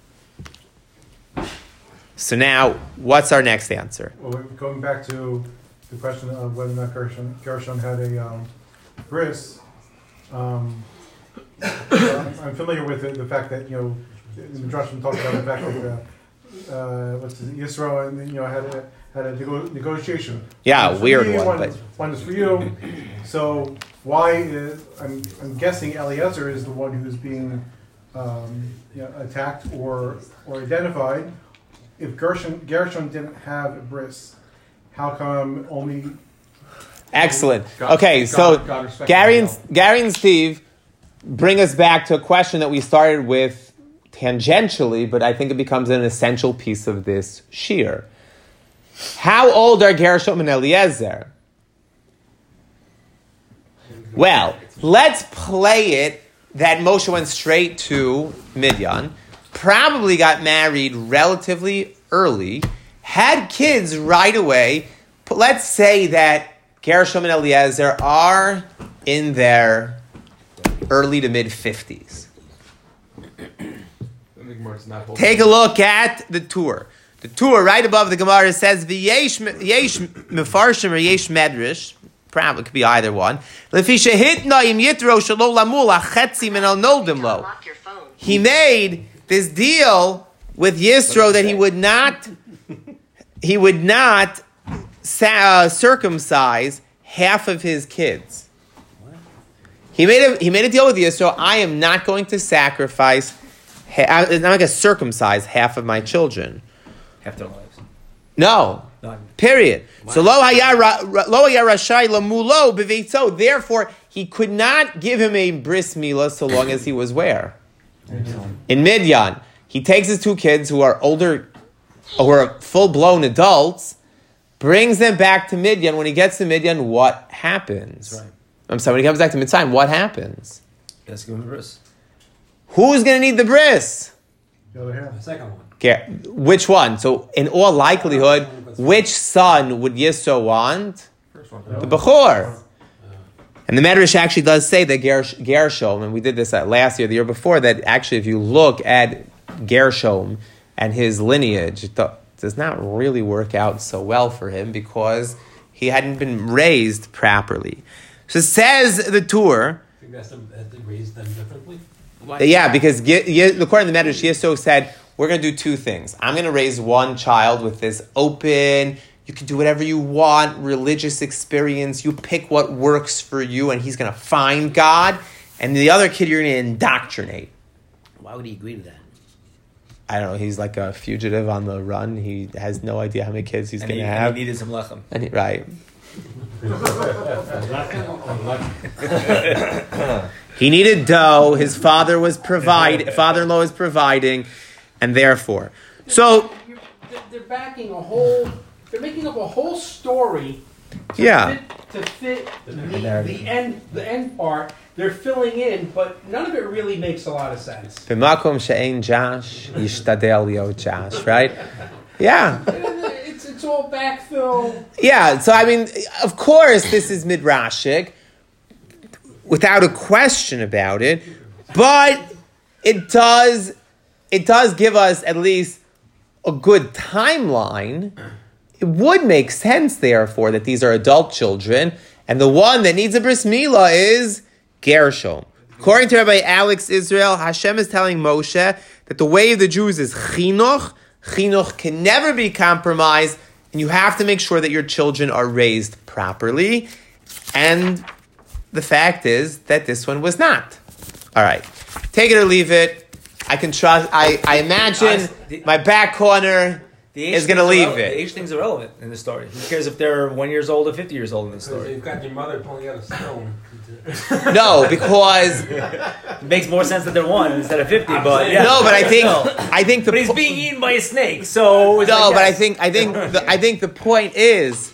Speaker 2: So now, what's our next answer?
Speaker 3: Well, going back to the question of whether or not Gershon had a bris, I'm familiar with the fact that, the Midrash talked about the fact that Yisro and had a negotiation.
Speaker 2: Yeah,
Speaker 3: one
Speaker 2: weird
Speaker 3: me,
Speaker 2: one. But
Speaker 3: one is for you. So why is I'm guessing Eliezer is the one who's being attacked or identified. If Gershon didn't have a bris, how come only?
Speaker 2: Excellent. Okay, so Gary and Steve bring us back to a question that we started with tangentially, but I think it becomes an essential piece of this shir. How old are Gershom and Eliezer? Well, let's play it that Moshe went straight to Midian, probably got married relatively early, had kids right away. Let's say that Gershom and Eliezer are in their early to mid-50s. Take a look at the tour. The tour right above the Gemara says V'yesh mefarshim or yesh medrash. Probably could be either one. He made this deal with Yisro that he would not circumcise half of his kids. He made a deal with Yisro. I am not going to sacrifice. I'm not going to circumcise half of my children.
Speaker 6: Half their lives.
Speaker 2: No. Period. Wow. So lo rashai lamulo b'veitzo. Therefore, he could not give him a bris milah so long as he was where? In Midian. He takes his two kids who are older, who are full-blown adults, brings them back to Midian. When he gets to Midian, what happens? That's right. I'm sorry, when he comes back to Mitzrayim, what happens?
Speaker 6: He has to give him a bris.
Speaker 2: Who's going to need the bris?
Speaker 1: The second one.
Speaker 2: Okay. Which one? So, in all likelihood, which son would Yisro want?
Speaker 4: First one.
Speaker 2: The Bechor. And the Medrash actually does say that Gershom, and we did this last year, the year before, that actually if you look at Gershom and his lineage, it does not really work out so well for him because he hadn't been raised properly. So says the Tur.
Speaker 1: I think they raised them differently.
Speaker 2: Yeah, because according to the Medrash, Yisro said, we're going to do two things. I'm going to raise one child with this open, you can do whatever you want, religious experience. You pick what works for you, and he's going to find God. And the other kid, you're going to indoctrinate.
Speaker 5: Why would he agree to that?
Speaker 2: I don't know. He's like a fugitive on the run. He has no idea how many kids he's going to have.
Speaker 5: And he needed some lechem.
Speaker 2: Right. He needed dough. His father-in-law was providing, and therefore, so
Speaker 7: they're backing a whole. They're making up a whole story. To fit the end part. They're filling in, but none of it really makes a lot of sense.
Speaker 2: B'makom she'ein Josh, yishtadel liot Josh, right? Yeah.
Speaker 7: It's all backfill.
Speaker 2: Yeah, so I mean, of course, this is midrashic, without a question about it, but it does give us at least a good timeline. It would make sense, therefore, that these are adult children, and the one that needs a bris milah is Gershom. According to Rabbi Alex Israel, Hashem is telling Moshe that the way of the Jews is chinuch. Chinuch can never be compromised, and you have to make sure that your children are raised properly. And the fact is that this one was not. All right. Take it or leave it. I can trust. I imagine my back corner is going to leave it.
Speaker 5: The age thing's irrelevant in the story. Who cares if they're 1 year old or 50 years old in the story?
Speaker 1: You've got your mother pulling out a stone.
Speaker 2: No, because
Speaker 5: it makes more sense that they're 1 instead of 50. But yeah.
Speaker 2: No, but I think
Speaker 5: but he's being eaten by a snake. So it's
Speaker 2: no,
Speaker 5: like,
Speaker 2: but
Speaker 5: yes.
Speaker 2: I think the point is,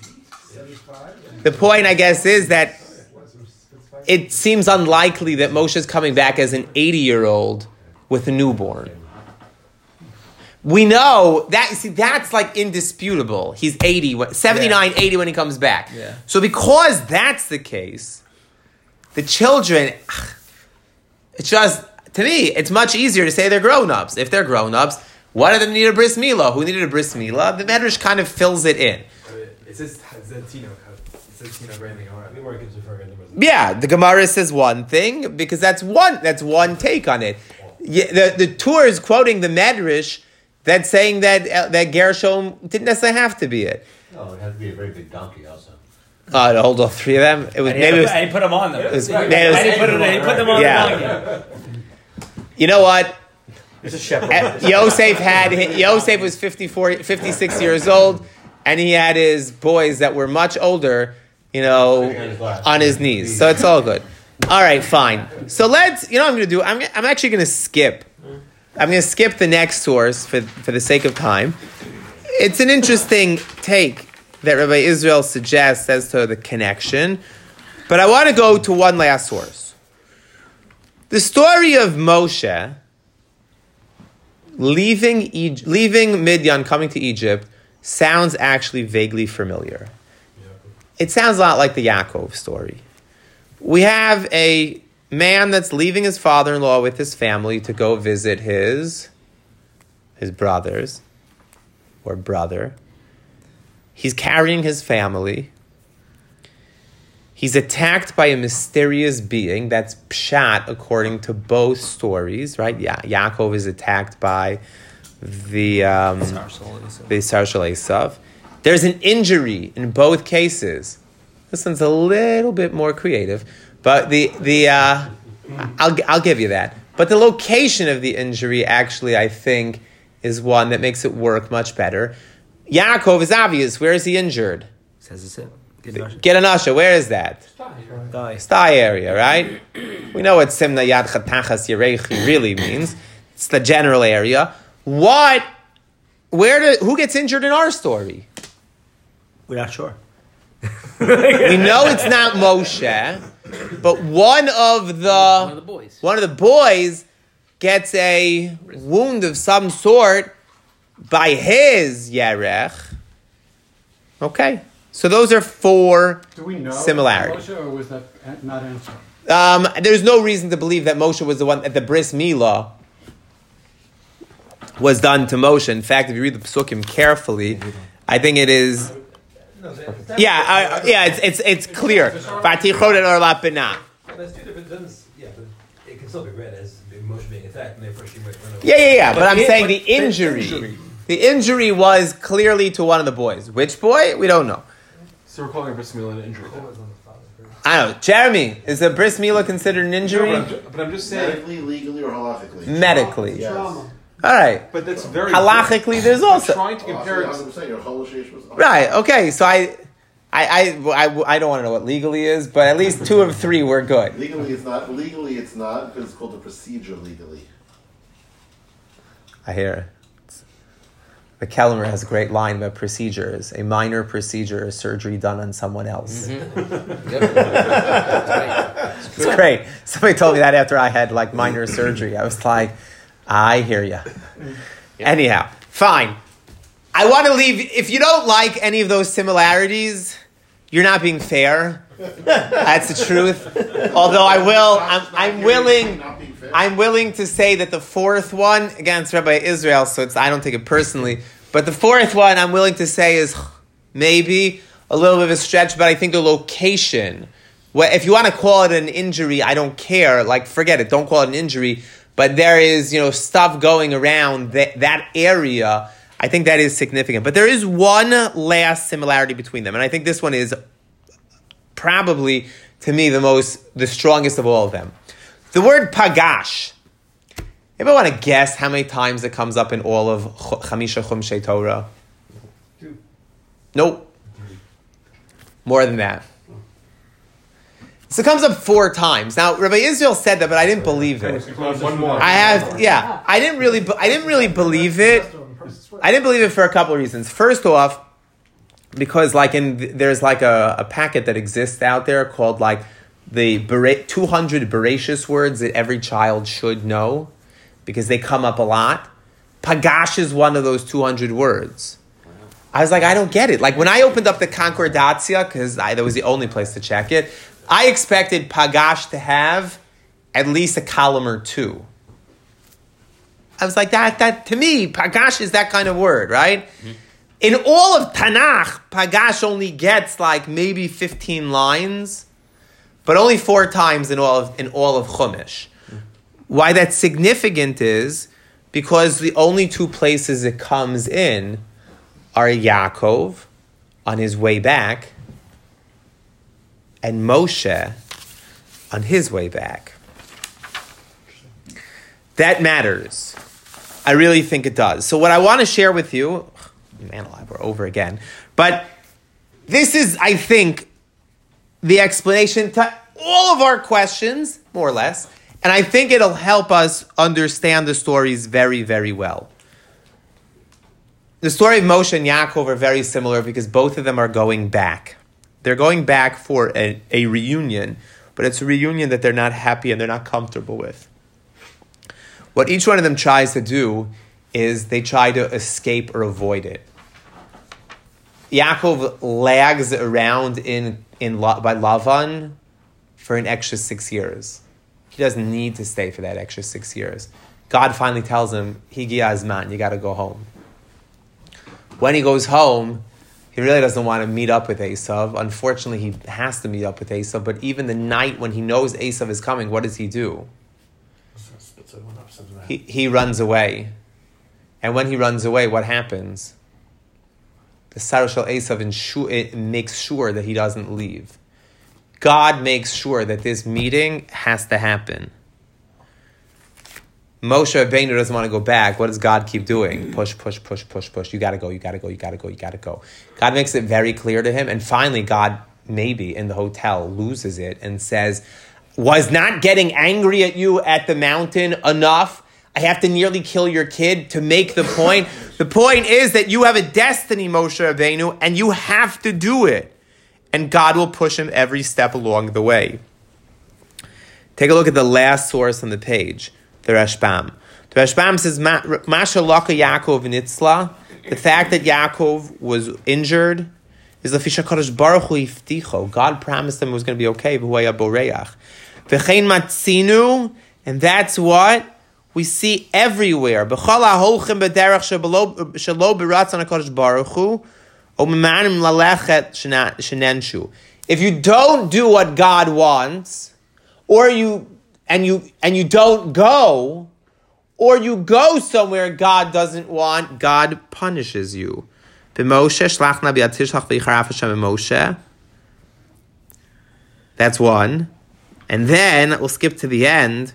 Speaker 2: I guess, is that it seems unlikely that Moshe is coming back as an 80-year-old with a newborn. We know that, that's like indisputable. He's 79, 80 when he comes back.
Speaker 5: Yeah.
Speaker 2: So because that's the case, the children, it's just, to me, it's much easier to say they're grown-ups. If they're grown-ups, one of them need a bris milah. Who needed a bris milah? The Medrash kind of fills it in.
Speaker 11: It says Tino branding.
Speaker 2: Yeah, the Gemara says one thing because that's one take on it. The Tur is quoting the Medrash that's saying that Gershom didn't necessarily have to be it.
Speaker 9: No, it had to be a very big donkey also.
Speaker 2: To hold all three of them. It was
Speaker 5: and
Speaker 2: maybe.
Speaker 5: He put them on them.
Speaker 2: He put
Speaker 5: them on the donkey.
Speaker 2: You know what?
Speaker 5: It's a shepherd.
Speaker 2: Yosef was 56 years old, and he had his boys that were much older, on his knees. So it's all good. All right, fine. So let's, what I'm going to do? I'm actually going to skip. I'm going to skip the next source for the sake of time. It's an interesting take that Rabbi Israel suggests as to the connection, but I want to go to one last source. The story of Moshe leaving Midian, coming to Egypt, sounds actually vaguely familiar. It sounds a lot like the Yaakov story. We have a man that's leaving his father-in-law with his family to go visit his brothers or brother. He's carrying his family. He's attacked by a mysterious being. That's pshat according to both stories, right? Yeah, Yaakov is attacked by the Sar Shel Esav. There's an injury in both cases. This one's a little bit more creative, but I'll give you that. But the location of the injury actually, I think, is one that makes it work much better. Yaakov is obvious. Where is he injured?
Speaker 5: Says it's it.
Speaker 2: Get an usher. Where is that? Sty area, right? We know what Simna Yad Chatachas Yerechi really means. It's the general area. Who gets injured in our story?
Speaker 5: We're not sure.
Speaker 2: We know it's not Moshe, but one of the boys gets a wound of some sort by his Yerech. Okay. So those are four similarities.
Speaker 12: Moshe, or was that not answered?
Speaker 2: There's no reason to believe that Moshe was the one at the bris milah was done to Moshe. In fact, if you read the Pesukim carefully, I think it is. It's clear.
Speaker 1: There's two different things. Yeah, but it can still be read as Moshe being attacked, and therefore she might run away.
Speaker 2: Yeah. But I'm saying the injury. The injury was clearly to one of the boys. Which boy? We don't know.
Speaker 4: So we're calling a bris milah an injury.
Speaker 2: I don't know. Jeremy, is a bris milah considered an injury?
Speaker 4: No, but I'm just saying.
Speaker 13: Medically, legally, or halakhically?
Speaker 2: Medically.
Speaker 13: Yes.
Speaker 2: All right.
Speaker 4: But that's very
Speaker 2: halachically. There's also
Speaker 4: trying to compare it.
Speaker 13: 100%. Your cholish was
Speaker 2: right. Okay. So I don't want to know what legally is, but at least 2 of 3 were good.
Speaker 13: Legally, it's not. Legally, it's not because it's called a procedure. Legally.
Speaker 2: I hear. The Kellemer has a great line about procedures. A minor procedure is surgery done on someone else.
Speaker 5: Mm-hmm.
Speaker 2: It's great. Somebody told me that after I had like minor surgery. I was like, I hear you. Anyhow, fine. I want to leave. If you don't like any of those similarities, you're not being fair. That's the truth. Although I'm willing to say that the 4th one, again, it's Rabbi Israel, so I don't take it personally, but the 4th one I'm willing to say is maybe a little bit of a stretch, but I think the location, if you want to call it an injury, I don't care, like forget it, don't call it an injury, but there is, stuff going around that area, I think that is significant. But there is one last similarity between them, and I think this one is probably, to me, the strongest of all of them. The word pagash. Anybody want to guess how many times it comes up in all of Chamisha Chumshei Torah?
Speaker 12: 2.
Speaker 2: Nope. More than that. So it comes up 4 times. Now, Rabbi Israel said that, but I didn't believe it.
Speaker 4: One more.
Speaker 2: I didn't really believe it. I didn't believe it for a couple of reasons. First off, because there's like a packet that exists out there called like the 200 Bereshis words that every child should know, because they come up a lot. Pagash is one of those 200 words. I was like, I don't get it. Like when I opened up the Concordatia, because that was the only place to check it, I expected Pagash to have at least a column or 2. I was like, that to me, Pagash is that kind of word, right? Mm-hmm. In all of Tanakh, Pagash only gets like maybe 15 lines, but only 4 times in all of Chumash. Why that's significant is because the only 2 places it comes in are Yaakov on his way back and Moshe on his way back. That matters. I really think it does. So what I want to share with you, man alive, we're over again, but this is, I think, the explanation to all of our questions, more or less, and I think it'll help us understand the stories very, very well. The story of Moshe and Yaakov are very similar because both of them are going back. They're going back for a reunion, but it's a reunion that they're not happy and they're not comfortable with. What each one of them tries to do is they try to escape or avoid it. Yaakov lags around by Lavan for an extra 6 years. He doesn't need to stay for that extra 6 years. God finally tells him, Higi Azman, you got to go home. When he goes home, he really doesn't want to meet up with Esav. Unfortunately, he has to meet up with Esav, but even the night when he knows Esav is coming, what does he do? He runs away. And when he runs away, what happens? The Sarah Shel Esav makes sure that he doesn't leave. God makes sure that this meeting has to happen. Moshe Rabbeinu doesn't want to go back. What does God keep doing? Push, push, push, push, push. You got to go, you got to go, you got to go, you got to go. God makes it very clear to him. And finally, God, maybe in the hotel, loses it and says, was not getting angry at you at the mountain enough? I have to nearly kill your kid to make the point. The point is that you have a destiny, Moshe Rabbeinu, and you have to do it. And God will push him every step along the way. Take a look at the last source on the page, the Rashbam. The Rashbam says, Masha Laka Yaakov Nitzla, the fact that Yaakov was injured is Lafisha Kadosh Baruch Hu Ifticho. God promised him it was going to be okay. V'chein matzinu, and that's what we see everywhere. If you don't do what God wants, or you and you don't go, or you go somewhere God doesn't want, God punishes you. That's one. And then we'll skip to the end.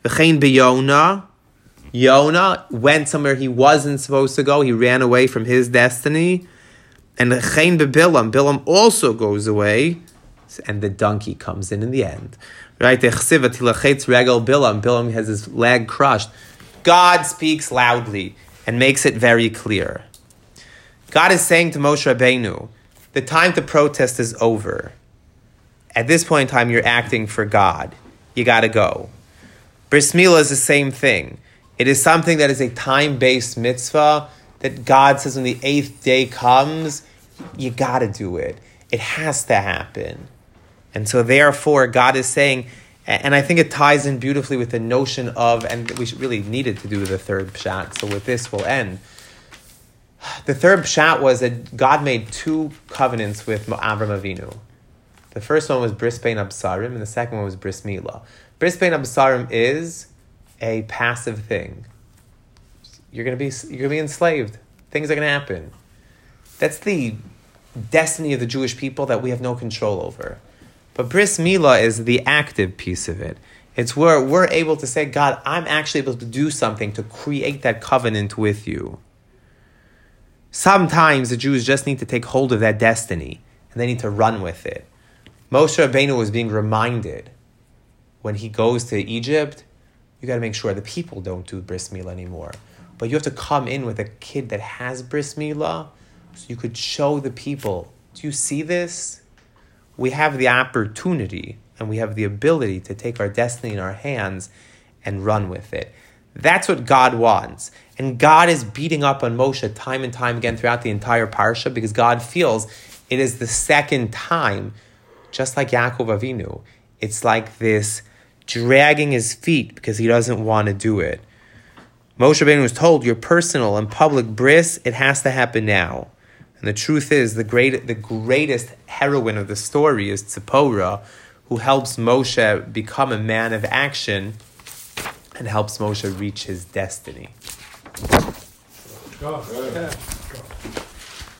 Speaker 2: Yonah went somewhere he wasn't supposed to go. He ran away from his destiny. And Bilam also goes away. And the donkey comes in the end. Right? Bilam has his leg crushed. God speaks loudly and makes it very clear. God is saying to Moshe Rabbeinu, the time to protest is over. At this point in time, you're acting for God. You got to go. Bris Milah is the same thing. It is something that is a time-based mitzvah that God says when the 8th day comes, you got to do it. It has to happen. And so therefore, God is saying, and I think it ties in beautifully with the notion of, and we really needed to do the third pshat, so with this we'll end. The third pshat was that God made 2 covenants with Avram Avinu. The first one was Bris Bein Absarim, and the second one was Bris Milah. Bris Bein Absarim is a passive thing. You're gonna be enslaved. Things are gonna happen. That's the destiny of the Jewish people that we have no control over. But Bris Milah is the active piece of it. It's where we're able to say, God, I'm actually able to do something to create that covenant with you. Sometimes the Jews just need to take hold of that destiny, and they need to run with it. Moshe Rabbeinu was being reminded when he goes to Egypt, you got to make sure the people don't do Bris Milah anymore. But you have to come in with a kid that has Bris Milah, so you could show the people, do you see this? We have the opportunity and we have the ability to take our destiny in our hands and run with it. That's what God wants. And God is beating up on Moshe time and time again throughout the entire parsha because God feels it is the second time, just like Yaakov Avinu. It's like this dragging his feet because he doesn't want to do it. Moshe Rabbeinu was told, your personal and public bris, it has to happen now. And the truth is, the greatest heroine of the story is Tzipporah, who helps Moshe become a man of action and helps Moshe reach his destiny.
Speaker 3: Go.